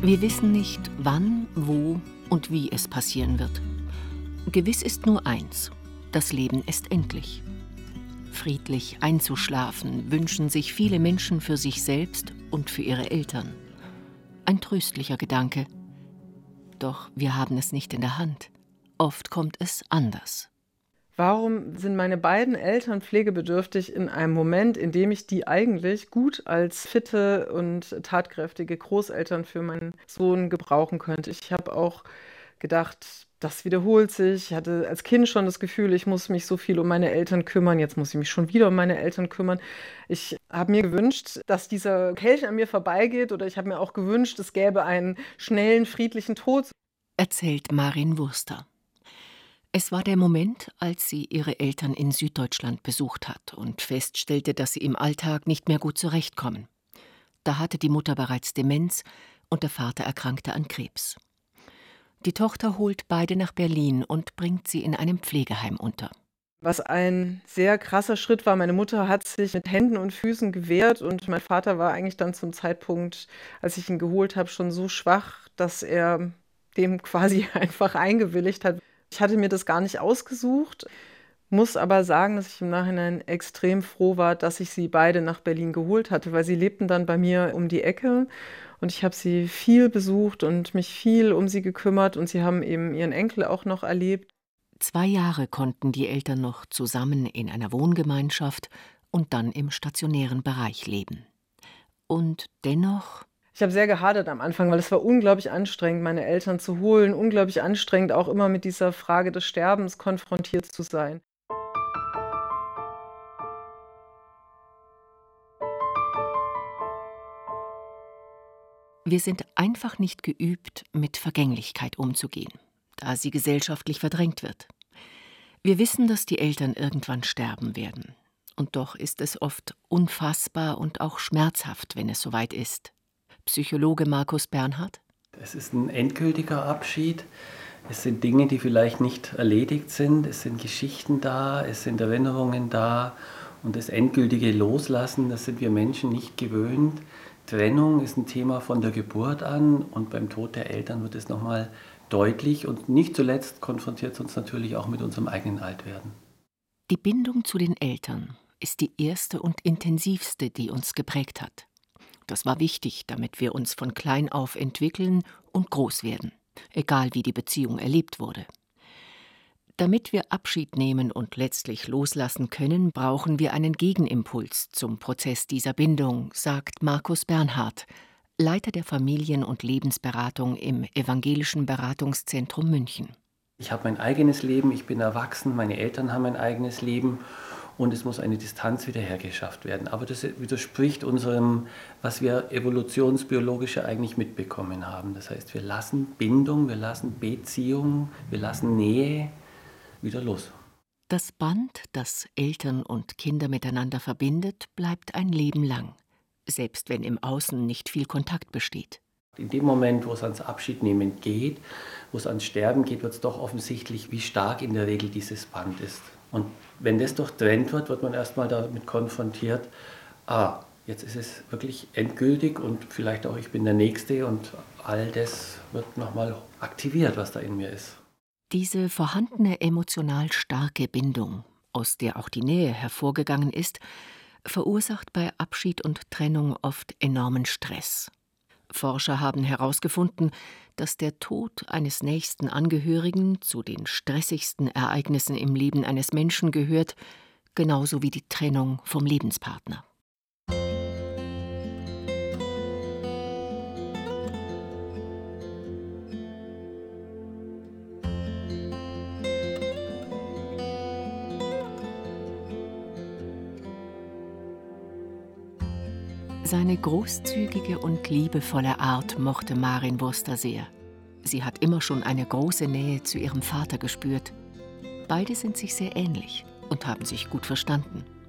Wir wissen nicht, wann, wo und wie es passieren wird. Gewiss ist nur eins: Das Leben ist endlich. Friedlich einzuschlafen wünschen sich viele Menschen für sich selbst und für ihre Eltern. Ein tröstlicher Gedanke. Doch wir haben es nicht in der Hand. Oft kommt es anders. Warum sind meine beiden Eltern pflegebedürftig in einem Moment, in dem ich die eigentlich gut als fitte und tatkräftige Großeltern für meinen Sohn gebrauchen könnte? Ich habe auch gedacht, das wiederholt sich. Ich hatte als Kind schon das Gefühl, ich muss mich so viel um meine Eltern kümmern. Jetzt muss ich mich schon wieder um meine Eltern kümmern. Ich habe mir gewünscht, dass dieser Kelch an mir vorbeigeht, oder ich habe mir auch gewünscht, es gäbe einen schnellen, friedlichen Tod. Erzählt Marin Wurster. Es war der Moment, als sie ihre Eltern in Süddeutschland besucht hat und feststellte, dass sie im Alltag nicht mehr gut zurechtkommen. Da hatte die Mutter bereits Demenz und der Vater erkrankte an Krebs. Die Tochter holt beide nach Berlin und bringt sie in einem Pflegeheim unter. Was ein sehr krasser Schritt war. Meine Mutter hat sich mit Händen und Füßen gewehrt und mein Vater war eigentlich dann zum Zeitpunkt, als ich ihn geholt habe, schon so schwach, dass er dem quasi einfach eingewilligt hat. Ich hatte mir das gar nicht ausgesucht, muss aber sagen, dass ich im Nachhinein extrem froh war, dass ich sie beide nach Berlin geholt hatte, weil sie lebten dann bei mir um die Ecke und ich habe sie viel besucht und mich viel um sie gekümmert und sie haben eben ihren Enkel auch noch erlebt. 2 Jahre konnten die Eltern noch zusammen in einer Wohngemeinschaft und dann im stationären Bereich leben. Und dennoch. Ich habe sehr gehadert am Anfang, weil es war unglaublich anstrengend, meine Eltern zu holen, unglaublich anstrengend, auch immer mit dieser Frage des Sterbens konfrontiert zu sein. Wir sind einfach nicht geübt, mit Vergänglichkeit umzugehen, da sie gesellschaftlich verdrängt wird. Wir wissen, dass die Eltern irgendwann sterben werden. Und doch ist es oft unfassbar und auch schmerzhaft, wenn es soweit ist. Psychologe Markus Bernhard. Es ist ein endgültiger Abschied. Es sind Dinge, die vielleicht nicht erledigt sind. Es sind Geschichten da, es sind Erinnerungen da. Und das endgültige Loslassen, das sind wir Menschen nicht gewöhnt. Trennung ist ein Thema von der Geburt an und beim Tod der Eltern wird es nochmal deutlich. Und nicht zuletzt konfrontiert es uns natürlich auch mit unserem eigenen Altwerden. Die Bindung zu den Eltern ist die erste und intensivste, die uns geprägt hat. Das war wichtig, damit wir uns von klein auf entwickeln und groß werden, egal wie die Beziehung erlebt wurde. Damit wir Abschied nehmen und letztlich loslassen können, brauchen wir einen Gegenimpuls zum Prozess dieser Bindung, sagt Markus Bernhard, Leiter der Familien- und Lebensberatung im Evangelischen Beratungszentrum München. Ich habe mein eigenes Leben, ich bin erwachsen, meine Eltern haben ein eigenes Leben. Und es muss eine Distanz wiederhergeschafft werden. Aber das widerspricht unserem, was wir evolutionsbiologisch ja eigentlich mitbekommen haben. Das heißt, wir lassen Bindung, wir lassen Beziehung, wir lassen Nähe wieder los. Das Band, das Eltern und Kinder miteinander verbindet, bleibt ein Leben lang, selbst wenn im Außen nicht viel Kontakt besteht. In dem Moment, wo es ans Abschiednehmen geht, wo es ans Sterben geht, wird es doch offensichtlich, wie stark in der Regel dieses Band ist. Und wenn das durchtrennt wird, wird man erstmal damit konfrontiert, jetzt ist es wirklich endgültig und vielleicht auch ich bin der Nächste und all das wird nochmal aktiviert, was da in mir ist. Diese vorhandene emotional starke Bindung, aus der auch die Nähe hervorgegangen ist, verursacht bei Abschied und Trennung oft enormen Stress. Forscher haben herausgefunden, dass der Tod eines nächsten Angehörigen zu den stressigsten Ereignissen im Leben eines Menschen gehört, genauso wie die Trennung vom Lebenspartner. Seine großzügige und liebevolle Art mochte Marin Wurster sehr. Sie hat immer schon eine große Nähe zu ihrem Vater gespürt. Beide sind sich sehr ähnlich und haben sich gut verstanden.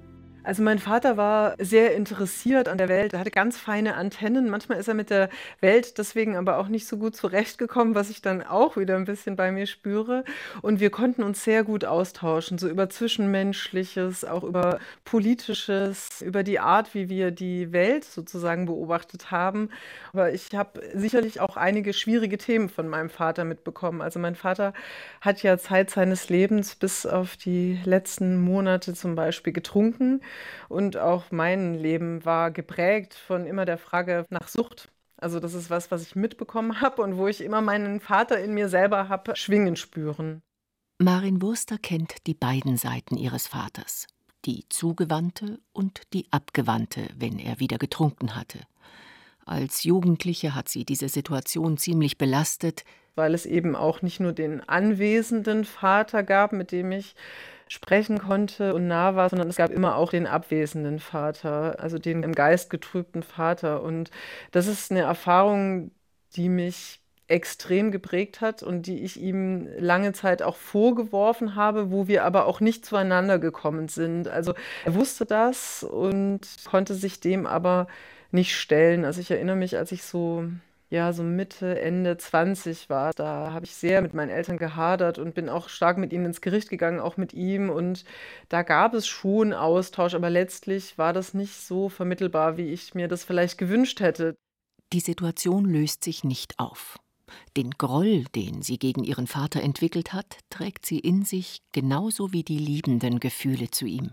Also mein Vater war sehr interessiert an der Welt. Er hatte ganz feine Antennen. Manchmal ist er mit der Welt deswegen aber auch nicht so gut zurechtgekommen, was ich dann auch wieder ein bisschen bei mir spüre. Und wir konnten uns sehr gut austauschen, so über Zwischenmenschliches, auch über Politisches, über die Art, wie wir die Welt sozusagen beobachtet haben. Aber ich habe sicherlich auch einige schwierige Themen von meinem Vater mitbekommen. Also mein Vater hat ja Zeit seines Lebens bis auf die letzten Monate zum Beispiel getrunken. Und auch mein Leben war geprägt von immer der Frage nach Sucht. Also das ist was, was ich mitbekommen habe und wo ich immer meinen Vater in mir selber habe schwingen spüren. Marin Wurster kennt die beiden Seiten ihres Vaters, die zugewandte und die abgewandte, wenn er wieder getrunken hatte. Als Jugendliche hat sie diese Situation ziemlich belastet. Weil es eben auch nicht nur den anwesenden Vater gab, mit dem ich sprechen konnte und nah war, sondern es gab immer auch den abwesenden Vater, also den im Geist getrübten Vater. Und das ist eine Erfahrung, die mich extrem geprägt hat und die ich ihm lange Zeit auch vorgeworfen habe, wo wir aber auch nicht zueinander gekommen sind. Also er wusste das und konnte sich dem aber nicht stellen. Also ich erinnere mich, als ich so ja, so Mitte, Ende 20 war. Da habe ich sehr mit meinen Eltern gehadert und bin auch stark mit ihnen ins Gericht gegangen, auch mit ihm. Und da gab es schon Austausch, aber letztlich war das nicht so vermittelbar, wie ich mir das vielleicht gewünscht hätte. Die Situation löst sich nicht auf. Den Groll, den sie gegen ihren Vater entwickelt hat, trägt sie in sich, genauso wie die liebenden Gefühle zu ihm.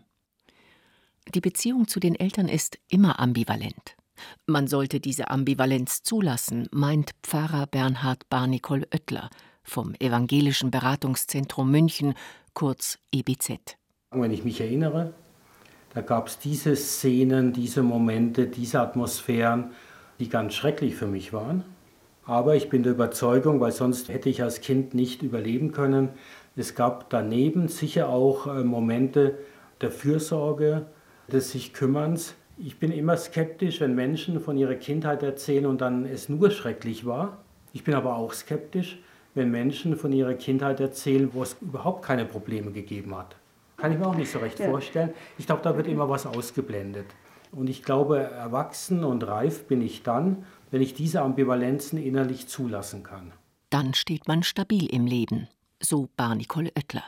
Die Beziehung zu den Eltern ist immer ambivalent. Man sollte diese Ambivalenz zulassen, meint Pfarrer Bernhard Barnicol Oettler vom Evangelischen Beratungszentrum München, kurz EBZ. Wenn ich mich erinnere, da gab es diese Szenen, diese Momente, diese Atmosphären, die ganz schrecklich für mich waren. Aber ich bin der Überzeugung, weil sonst hätte ich als Kind nicht überleben können, es gab daneben sicher auch Momente der Fürsorge, des sich Kümmerns. Ich bin immer skeptisch, wenn Menschen von ihrer Kindheit erzählen und dann es nur schrecklich war. Ich bin aber auch skeptisch, wenn Menschen von ihrer Kindheit erzählen, wo es überhaupt keine Probleme gegeben hat. Kann ich mir auch nicht so recht vorstellen. Ich glaube, da wird immer was ausgeblendet. Und ich glaube, erwachsen und reif bin ich dann, wenn ich diese Ambivalenzen innerlich zulassen kann. Dann steht man stabil im Leben, so Barnicol Oettler.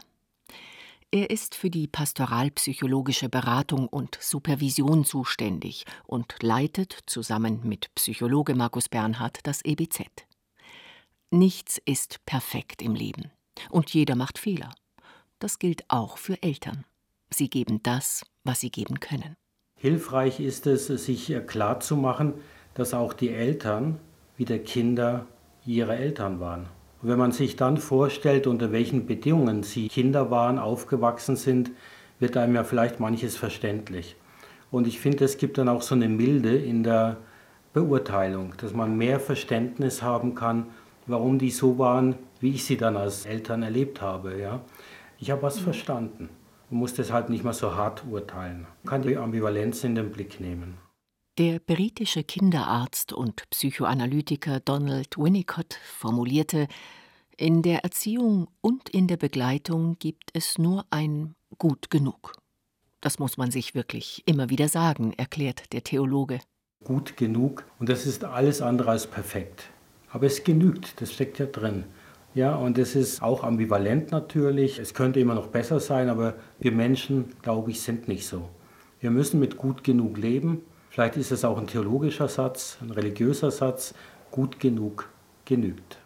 Er ist für die pastoralpsychologische Beratung und Supervision zuständig und leitet zusammen mit Psychologe Markus Bernhard das EBZ. Nichts ist perfekt im Leben und jeder macht Fehler. Das gilt auch für Eltern. Sie geben das, was sie geben können. Hilfreich ist es, sich klarzumachen, dass auch die Eltern wieder Kinder ihrer Eltern waren. Und wenn man sich dann vorstellt, unter welchen Bedingungen sie Kinder waren, aufgewachsen sind, wird einem ja vielleicht manches verständlich. Und ich finde, es gibt dann auch so eine Milde in der Beurteilung, dass man mehr Verständnis haben kann, warum die so waren, wie ich sie dann als Eltern erlebt habe. Ja? Ich habe was verstanden und muss deshalb nicht mehr so hart urteilen. Man kann die Ambivalenz in den Blick nehmen. Der britische Kinderarzt und Psychoanalytiker Donald Winnicott formulierte: In der Erziehung und in der Begleitung gibt es nur ein Gut genug. Das muss man sich wirklich immer wieder sagen, erklärt der Theologe. Gut genug, und das ist alles andere als perfekt. Aber es genügt, das steckt ja drin. Ja, und es ist auch ambivalent natürlich. Es könnte immer noch besser sein, aber wir Menschen, glaube ich, sind nicht so. Wir müssen mit gut genug leben. Vielleicht ist es auch ein theologischer Satz, ein religiöser Satz. Gut genug genügt.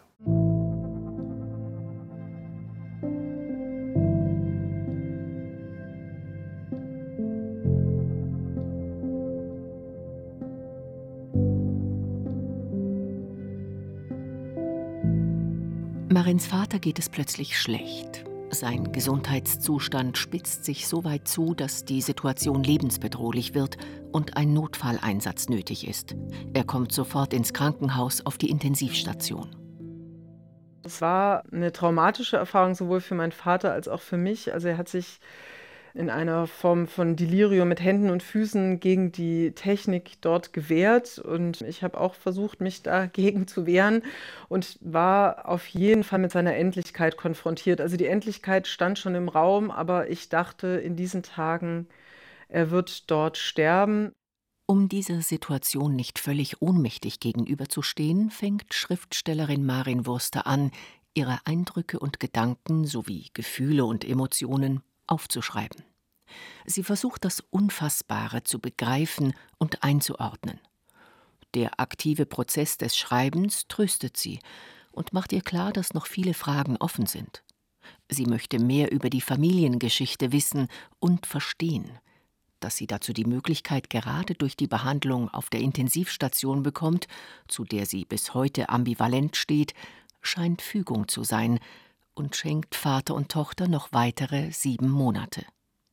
Marins Vater geht es plötzlich schlecht. Sein Gesundheitszustand spitzt sich so weit zu, dass die Situation lebensbedrohlich wird und ein Notfalleinsatz nötig ist. Er kommt sofort ins Krankenhaus auf die Intensivstation. Es war eine traumatische Erfahrung sowohl für meinen Vater als auch für mich. Also er hat sich in einer Form von Delirium mit Händen und Füßen gegen die Technik dort gewehrt. Und ich habe auch versucht, mich dagegen zu wehren und war auf jeden Fall mit seiner Endlichkeit konfrontiert. Also die Endlichkeit stand schon im Raum, aber ich dachte in diesen Tagen, Er wird dort sterben. Um dieser Situation nicht völlig ohnmächtig gegenüberzustehen, fängt Schriftstellerin Marin Wurster an, ihre Eindrücke und Gedanken sowie Gefühle und Emotionen aufzuschreiben. Sie versucht, das Unfassbare zu begreifen und einzuordnen. Der aktive Prozess des Schreibens tröstet sie und macht ihr klar, dass noch viele Fragen offen sind. Sie möchte mehr über die Familiengeschichte wissen und verstehen. Dass sie dazu die Möglichkeit gerade durch die Behandlung auf der Intensivstation bekommt, zu der sie bis heute ambivalent steht, scheint Fügung zu sein und schenkt Vater und Tochter noch weitere 7 Monate.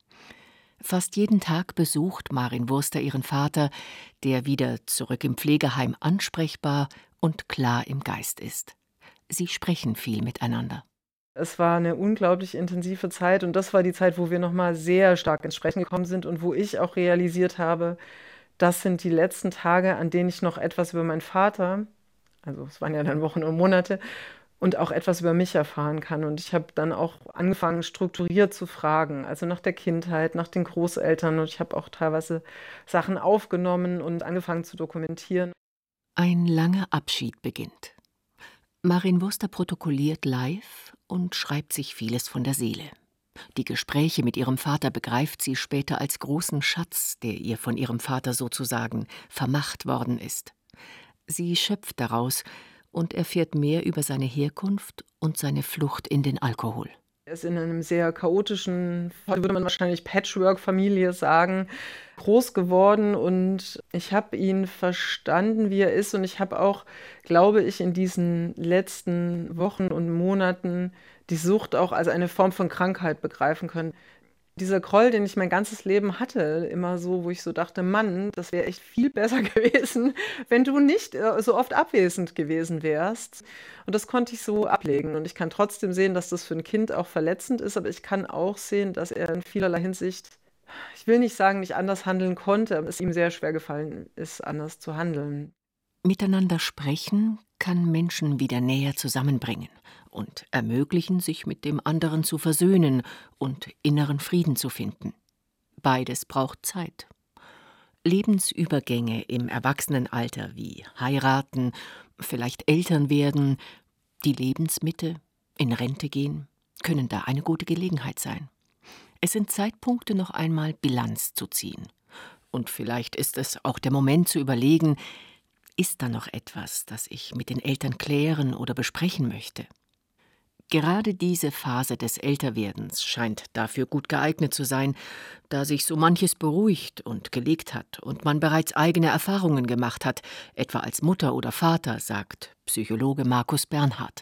Fast jeden Tag besucht Marin Wurster ihren Vater, der wieder zurück im Pflegeheim ansprechbar und klar im Geist ist. Sie sprechen viel miteinander. Es war eine unglaublich intensive Zeit und das war die Zeit, wo wir noch mal sehr stark ins Sprechen gekommen sind und wo ich auch realisiert habe, das sind die letzten Tage, an denen ich noch etwas über meinen Vater, also es waren ja dann Wochen und Monate, und auch etwas über mich erfahren kann. Und ich habe dann auch angefangen, strukturiert zu fragen, also nach der Kindheit, nach den Großeltern. Und ich habe auch teilweise Sachen aufgenommen und angefangen zu dokumentieren. Ein langer Abschied beginnt. Marin Wurster protokolliert live und schreibt sich vieles von der Seele. Die Gespräche mit ihrem Vater begreift sie später als großen Schatz, der ihr von ihrem Vater sozusagen vermacht worden ist. Sie schöpft daraus und erfährt mehr über seine Herkunft und seine Flucht in den Alkohol. Er ist in einem sehr chaotischen, heute würde man wahrscheinlich Patchwork-Familie sagen, groß geworden und ich habe ihn verstanden, wie er ist und ich habe auch, glaube ich, in diesen letzten Wochen und Monaten die Sucht auch als eine Form von Krankheit begreifen können. Dieser Groll, den ich mein ganzes Leben hatte, immer so, wo ich so dachte, Mann, das wäre echt viel besser gewesen, wenn du nicht so oft abwesend gewesen wärst. Und das konnte ich so ablegen. Und ich kann trotzdem sehen, dass das für ein Kind auch verletzend ist, aber ich kann auch sehen, dass er in vielerlei Hinsicht, ich will nicht sagen, nicht anders handeln konnte, aber es ihm sehr schwer gefallen ist, anders zu handeln. Miteinander sprechen kann Menschen wieder näher zusammenbringen und ermöglichen, sich mit dem anderen zu versöhnen und inneren Frieden zu finden. Beides braucht Zeit. Lebensübergänge im Erwachsenenalter wie heiraten, vielleicht Eltern werden, die Lebensmitte, in Rente gehen, können da eine gute Gelegenheit sein. Es sind Zeitpunkte, noch einmal Bilanz zu ziehen. Und vielleicht ist es auch der Moment zu überlegen, ist da noch etwas, das ich mit den Eltern klären oder besprechen möchte? Gerade diese Phase des Älterwerdens scheint dafür gut geeignet zu sein, da sich so manches beruhigt und gelegt hat und man bereits eigene Erfahrungen gemacht hat, etwa als Mutter oder Vater, sagt Psychologe Markus Bernhard.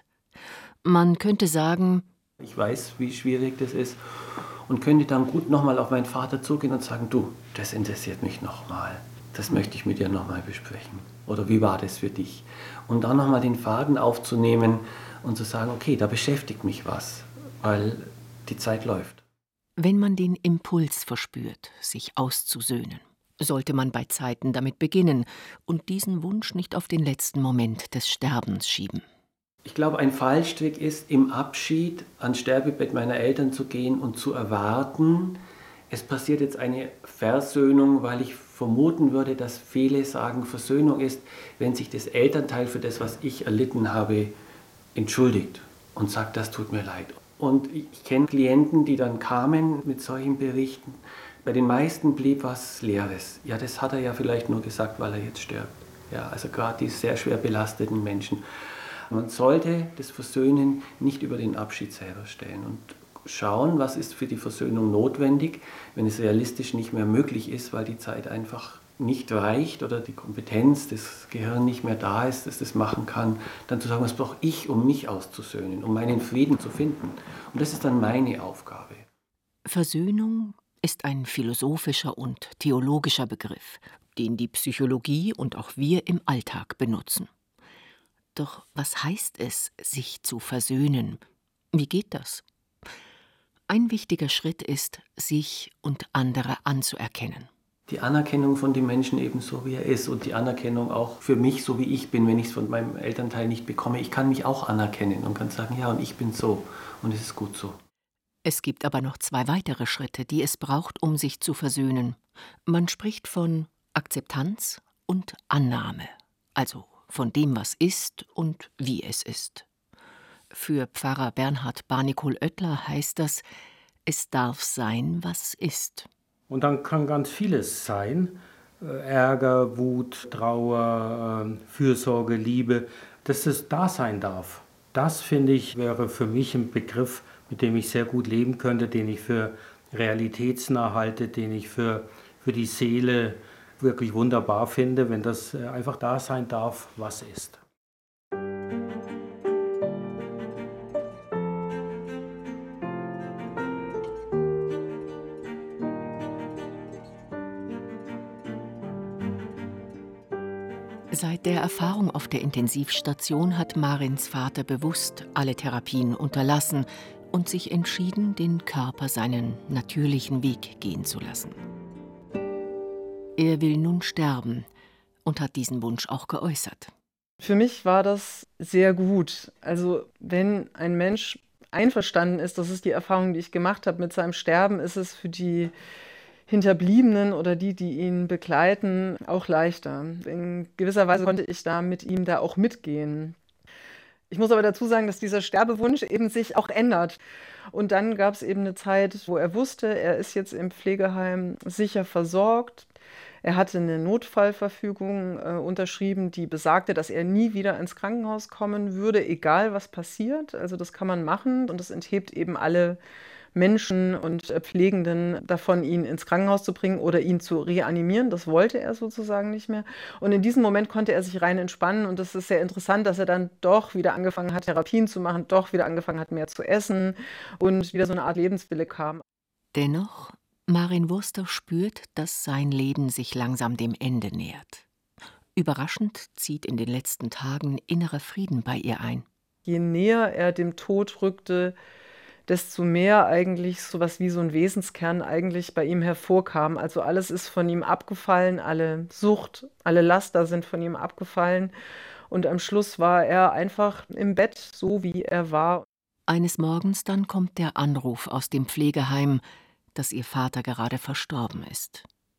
Man könnte sagen, ich weiß, wie schwierig das ist und könnte dann gut nochmal auf meinen Vater zugehen und sagen, du, das interessiert mich nochmal. Das möchte ich mit dir nochmal besprechen. Oder wie war das für dich? Und dann nochmal den Faden aufzunehmen und zu sagen, okay, da beschäftigt mich was, weil die Zeit läuft. wenn man den Impuls verspürt, sich auszusöhnen, sollte man bei Zeiten damit beginnen und diesen Wunsch nicht auf den letzten Moment des Sterbens schieben. Ich glaube, ein Fallstrick ist, im Abschied ans Sterbebett meiner Eltern zu gehen und zu erwarten, es passiert jetzt eine Versöhnung, weil ich vermuten würde, dass viele sagen, Versöhnung ist, wenn sich das Elternteil für das, was ich erlitten habe, entschuldigt und sagt, das tut mir leid. Und ich kenne Klienten, die dann kamen mit solchen Berichten. Bei den meisten blieb was Leeres. Ja, das hat er ja vielleicht nur gesagt, weil er jetzt stirbt. Ja, also gerade die sehr schwer belasteten Menschen. Man sollte das Versöhnen nicht über den Abschied selber stellen und schauen, was ist für die Versöhnung notwendig, wenn es realistisch nicht mehr möglich ist, weil die Zeit einfach nicht reicht oder die Kompetenz des Gehirns nicht mehr da ist, dass das machen kann, dann zu sagen, was brauche ich, um mich auszusöhnen, um meinen Frieden zu finden. Und das ist dann meine Aufgabe. Versöhnung ist ein philosophischer und theologischer Begriff, den die Psychologie und auch wir im Alltag benutzen. Doch was heißt es, sich zu versöhnen? Wie geht das? Ein wichtiger Schritt ist, sich und andere anzuerkennen. Die Anerkennung von dem Menschen eben so, wie er ist und die Anerkennung auch für mich, so wie ich bin, wenn ich es von meinem Elternteil nicht bekomme. Ich kann mich auch anerkennen und kann sagen, ja, und ich bin so und es ist gut so. Es gibt aber noch 2 weitere Schritte, die es braucht, um sich zu versöhnen. Man spricht von Akzeptanz und Annahme, also von dem, was ist und wie es ist. Für Pfarrer Bernhard Barnicol-Oettler heißt das: Es darf sein, was ist. Und dann kann ganz vieles sein. Ärger, Wut, Trauer, Fürsorge, Liebe, dass es da sein darf. Das, finde ich, wäre für mich ein Begriff, mit dem ich sehr gut leben könnte, den ich für realitätsnah halte, den ich für die Seele wirklich wunderbar finde, wenn das einfach da sein darf, was ist. Seit der Erfahrung auf der Intensivstation hat Marins Vater bewusst alle Therapien unterlassen und sich entschieden, den Körper seinen natürlichen Weg gehen zu lassen. Er will nun sterben und hat diesen Wunsch auch geäußert. Für mich war das sehr gut. Also wenn ein Mensch einverstanden ist, das ist die Erfahrung, die ich gemacht habe mit seinem Sterben, ist es für die Hinterbliebenen oder die ihn begleiten, auch leichter. In gewisser Weise konnte ich da mit ihm da auch mitgehen. Ich muss aber dazu sagen, dass dieser Sterbewunsch eben sich auch ändert. Und dann gab es eben eine Zeit, wo er wusste, er ist jetzt im Pflegeheim sicher versorgt. Er hatte eine Notfallverfügung unterschrieben, die besagte, dass er nie wieder ins Krankenhaus kommen würde, egal was passiert. Also das kann man machen und das enthebt eben alle Menschen und Pflegenden davon, ihn ins Krankenhaus zu bringen oder ihn zu reanimieren. Das wollte er sozusagen nicht mehr. Und in diesem Moment konnte er sich rein entspannen. Und das ist sehr interessant, dass er dann doch wieder angefangen hat, Therapien zu machen, doch wieder angefangen hat, mehr zu essen und wieder so eine Art Lebenswille kam. Dennoch, Marin Wurster spürt, dass sein Leben sich langsam dem Ende nähert. Überraschend zieht in den letzten Tagen innerer Frieden bei ihr ein. Je näher er dem Tod rückte, desto mehr eigentlich sowas wie so ein Wesenskern eigentlich bei ihm hervorkam. Also alles ist von ihm abgefallen, alle Sucht, alle Laster sind von ihm abgefallen. Und am Schluss war er einfach im Bett, so wie er war. Eines Morgens dann kommt der Anruf aus dem Pflegeheim, dass ihr Vater gerade verstorben ist.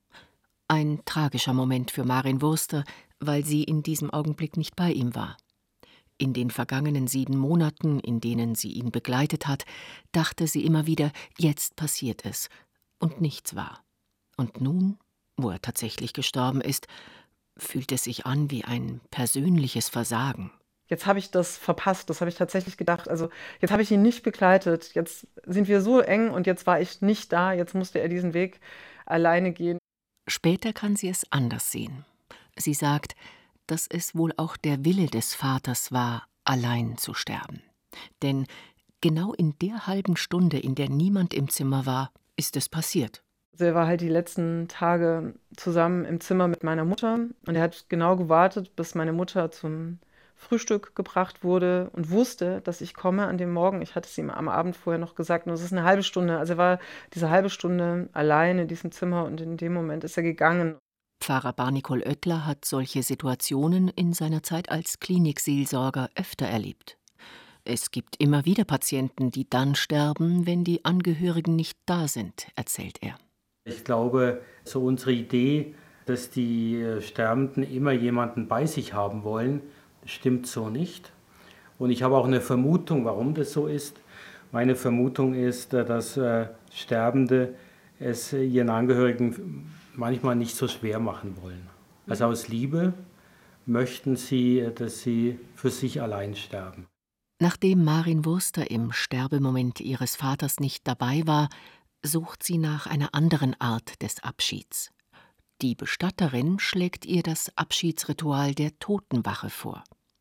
Ein tragischer Moment für Marin Wurster, weil sie in diesem Augenblick nicht bei ihm war. In den vergangenen 7 Monaten, in denen sie ihn begleitet hat, dachte sie immer wieder, jetzt passiert es. Und nichts war. Und nun, wo er tatsächlich gestorben ist, fühlt es sich an wie ein persönliches Versagen. Jetzt habe ich das verpasst, das habe ich tatsächlich gedacht. Also jetzt habe ich ihn nicht begleitet, jetzt sind wir so eng und jetzt war ich nicht da, jetzt musste er diesen Weg alleine gehen. Später kann sie es anders sehen. Sie sagt, dass es wohl auch der Wille des Vaters war, allein zu sterben. Denn genau in der halben Stunde, in der niemand im Zimmer war, ist es passiert. Also er war halt die letzten Tage zusammen im Zimmer mit meiner Mutter und er hat genau gewartet, bis meine Mutter zum Frühstück gebracht wurde und wusste, dass ich komme an dem Morgen. Ich hatte es ihm am Abend vorher noch gesagt, nur es ist eine halbe Stunde. Also er war diese halbe Stunde allein in diesem Zimmer und in dem Moment ist er gegangen. Pfarrer Barnicol-Oettler hat solche Situationen in seiner Zeit als Klinikseelsorger öfter erlebt. Es gibt immer wieder Patienten, die dann sterben, wenn die Angehörigen nicht da sind, erzählt er. Ich glaube, so unsere Idee, dass die Sterbenden immer jemanden bei sich haben wollen, stimmt so nicht. Und ich habe auch eine Vermutung, warum das so ist. Meine Vermutung ist, dass Sterbende es ihren Angehörigen manchmal nicht so schwer machen wollen. Also aus Liebe möchten sie, dass sie für sich allein sterben. Nachdem Marin Wurster im Sterbemoment ihres Vaters nicht dabei war, sucht sie nach einer anderen Art des Abschieds. Die Bestatterin schlägt ihr das Abschiedsritual der Totenwache vor.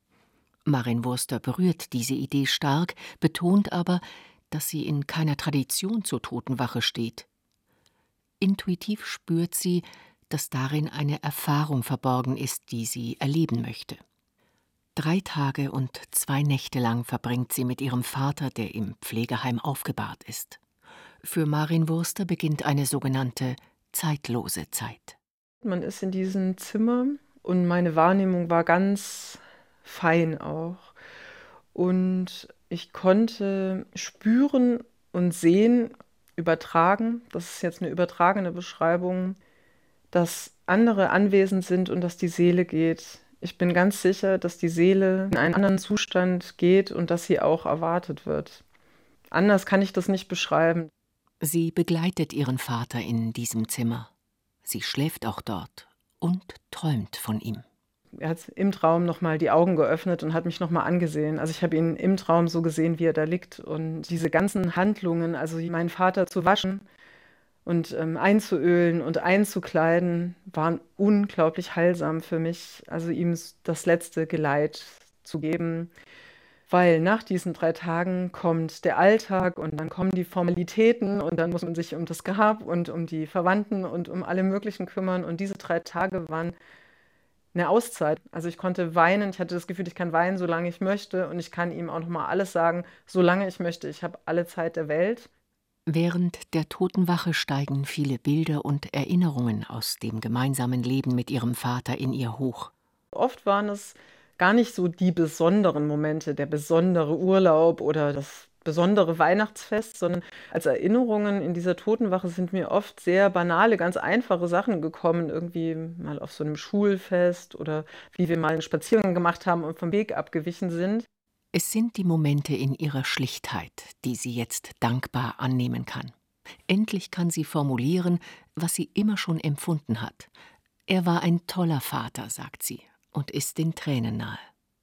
Marin Wurster berührt diese Idee stark, betont aber, dass sie in keiner Tradition zur Totenwache steht. Intuitiv spürt sie, dass darin eine Erfahrung verborgen ist, die sie erleben möchte. 3 Tage und 2 Nächte lang verbringt sie mit ihrem Vater, der im Pflegeheim aufgebahrt ist. Für Marin Wurster beginnt eine sogenannte zeitlose Zeit. Man ist in diesem Zimmer und meine Wahrnehmung war ganz fein auch. Und ich konnte spüren und sehen, übertragen, das ist jetzt eine übertragene Beschreibung, dass andere anwesend sind und dass die Seele geht. Ich bin ganz sicher, dass die Seele in einen anderen Zustand geht und dass sie auch erwartet wird. Anders kann ich das nicht beschreiben. Sie begleitet ihren Vater in diesem Zimmer. Sie schläft auch dort und träumt von ihm. Er hat im Traum nochmal die Augen geöffnet und hat mich nochmal angesehen. Also ich habe ihn im Traum so gesehen, wie er da liegt. Und diese ganzen Handlungen, also meinen Vater zu waschen und einzuölen und einzukleiden, waren unglaublich heilsam für mich. Also ihm das letzte Geleit zu geben. Weil nach diesen 3 Tagen kommt der Alltag und dann kommen die Formalitäten und dann muss man sich um das Grab und um die Verwandten und um alle möglichen kümmern. Und diese 3 Tage waren eine Auszeit. Also ich konnte weinen, ich hatte das Gefühl, ich kann weinen, solange ich möchte und ich kann ihm auch nochmal alles sagen, solange ich möchte. Ich habe alle Zeit der Welt. Während der Totenwache steigen viele Bilder und Erinnerungen aus dem gemeinsamen Leben mit ihrem Vater in ihr hoch. Oft waren es gar nicht so die besonderen Momente, der besondere Urlaub oder das besondere Weihnachtsfest, sondern als Erinnerungen in dieser Totenwache sind mir oft sehr banale, ganz einfache Sachen gekommen, irgendwie mal auf so einem Schulfest oder wie wir mal einen Spaziergang gemacht haben und vom Weg abgewichen sind. Es sind die Momente in ihrer Schlichtheit, die sie jetzt dankbar annehmen kann. Endlich kann sie formulieren, was sie immer schon empfunden hat. Er war ein toller Vater, sagt sie, und ist den Tränen nahe.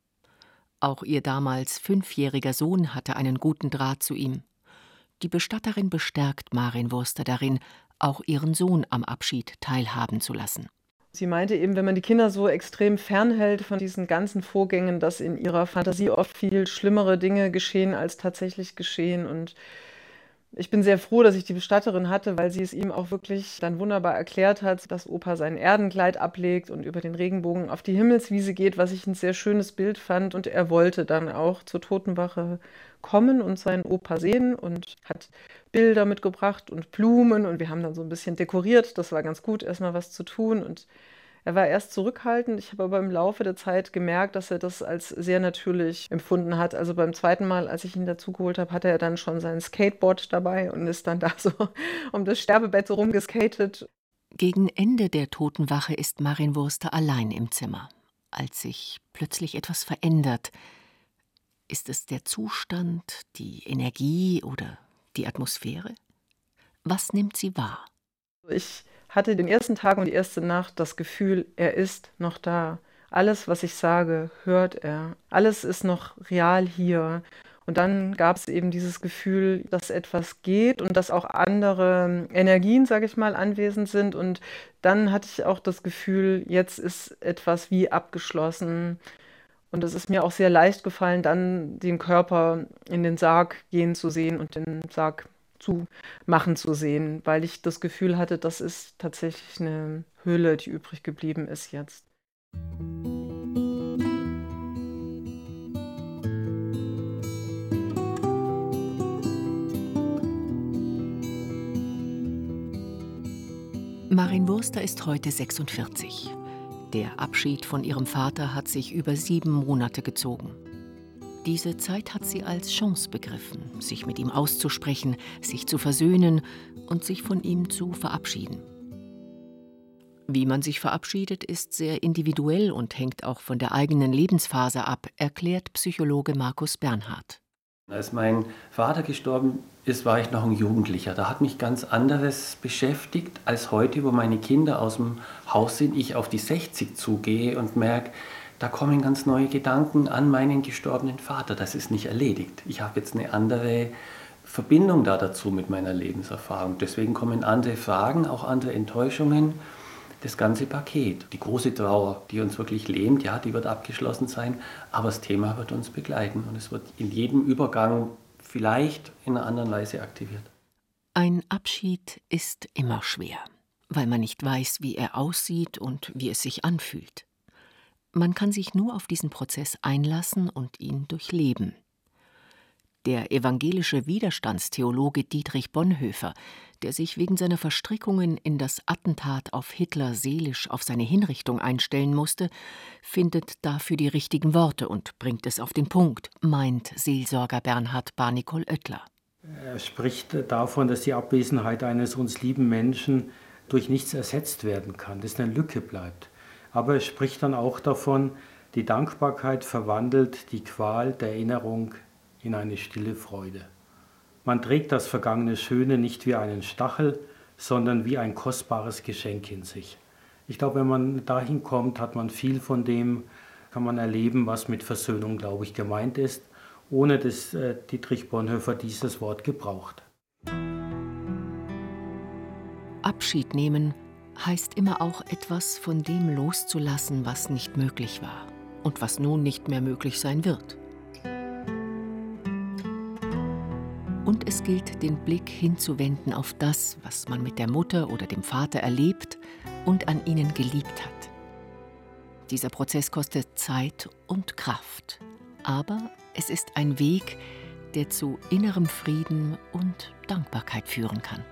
Auch ihr damals 5-jähriger Sohn hatte einen guten Draht zu ihm. Die Bestatterin bestärkt Marienwurster darin, auch ihren Sohn am Abschied teilhaben zu lassen. Sie meinte eben, wenn man die Kinder so extrem fernhält von diesen ganzen Vorgängen, dass in ihrer Fantasie oft viel schlimmere Dinge geschehen, als tatsächlich geschehen. Und ich bin sehr froh, dass ich die Bestatterin hatte, weil sie es ihm auch wirklich dann wunderbar erklärt hat, dass Opa sein Erdenkleid ablegt und über den Regenbogen auf die Himmelswiese geht, was ich ein sehr schönes Bild fand. Und er wollte dann auch zur Totenwache kommen und seinen Opa sehen und hat Bilder mitgebracht und Blumen. Und wir haben dann so ein bisschen dekoriert. Das war ganz gut, erstmal was zu tun. Und er war erst zurückhaltend. Ich habe aber im Laufe der Zeit gemerkt, dass er das als sehr natürlich empfunden hat. Also beim zweiten Mal, als ich ihn dazugeholt habe, hatte er dann schon sein Skateboard dabei und ist dann da so um das Sterbebett so rumgeskatet. Gegen Ende der Totenwache ist Marienwurster allein im Zimmer, als sich plötzlich etwas verändert. Ist es der Zustand, die Energie oder die Atmosphäre? Was nimmt sie wahr? Ich hatte den ersten Tag und die erste Nacht das Gefühl, er ist noch da. Alles, was ich sage, hört er. Alles ist noch real hier. Und dann gab es eben dieses Gefühl, dass etwas geht und dass auch andere Energien, sage ich mal, anwesend sind. Und dann hatte ich auch das Gefühl, jetzt ist etwas wie abgeschlossen. Und es ist mir auch sehr leicht gefallen, dann den Körper in den Sarg gehen zu sehen und den Sarg zu machen zu sehen, weil ich das Gefühl hatte, das ist tatsächlich eine Hülle, die übrig geblieben ist jetzt. Marienwurster ist heute 46. Der Abschied von ihrem Vater hat sich über 7 Monate gezogen. Diese Zeit hat sie als Chance begriffen, sich mit ihm auszusprechen, sich zu versöhnen und sich von ihm zu verabschieden. Wie man sich verabschiedet, ist sehr individuell und hängt auch von der eigenen Lebensphase ab, erklärt Psychologe Markus Bernhard. Als mein Vater gestorben ist, war ich noch ein Jugendlicher. Da hat mich ganz anderes beschäftigt als heute, wo meine Kinder aus dem Haus sind, ich auf die 60 zugehe und merke, da kommen ganz neue Gedanken an meinen gestorbenen Vater. Das ist nicht erledigt. Ich habe jetzt eine andere Verbindung dazu mit meiner Lebenserfahrung. Deswegen kommen andere Fragen, auch andere Enttäuschungen. Das ganze Paket. Die große Trauer, die uns wirklich lähmt, ja, die wird abgeschlossen sein, aber das Thema wird uns begleiten und es wird in jedem Übergang vielleicht in einer anderen Weise aktiviert. Ein Abschied ist immer schwer, weil man nicht weiß, wie er aussieht und wie es sich anfühlt. Man kann sich nur auf diesen Prozess einlassen und ihn durchleben. Der evangelische Widerstandstheologe Dietrich Bonhoeffer, der sich wegen seiner Verstrickungen in das Attentat auf Hitler seelisch auf seine Hinrichtung einstellen musste, findet dafür die richtigen Worte und bringt es auf den Punkt, meint Seelsorger Bernhard Barnicol-Oettler. Er spricht davon, dass die Abwesenheit eines uns lieben Menschen durch nichts ersetzt werden kann, dass eine Lücke bleibt. Aber er spricht dann auch davon, die Dankbarkeit verwandelt die Qual der Erinnerung in eine stille Freude. Man trägt das vergangene Schöne nicht wie einen Stachel, sondern wie ein kostbares Geschenk in sich. Ich glaube, wenn man dahin kommt, hat man viel von dem, kann man erleben, was mit Versöhnung, glaube ich, gemeint ist, ohne dass Dietrich Bonhoeffer dieses Wort gebraucht. Abschied nehmen heißt immer auch etwas von dem loszulassen, was nicht möglich war und was nun nicht mehr möglich sein wird. Und es gilt, den Blick hinzuwenden auf das, was man mit der Mutter oder dem Vater erlebt und an ihnen geliebt hat. Dieser Prozess kostet Zeit und Kraft, aber es ist ein Weg, der zu innerem Frieden und Dankbarkeit führen kann.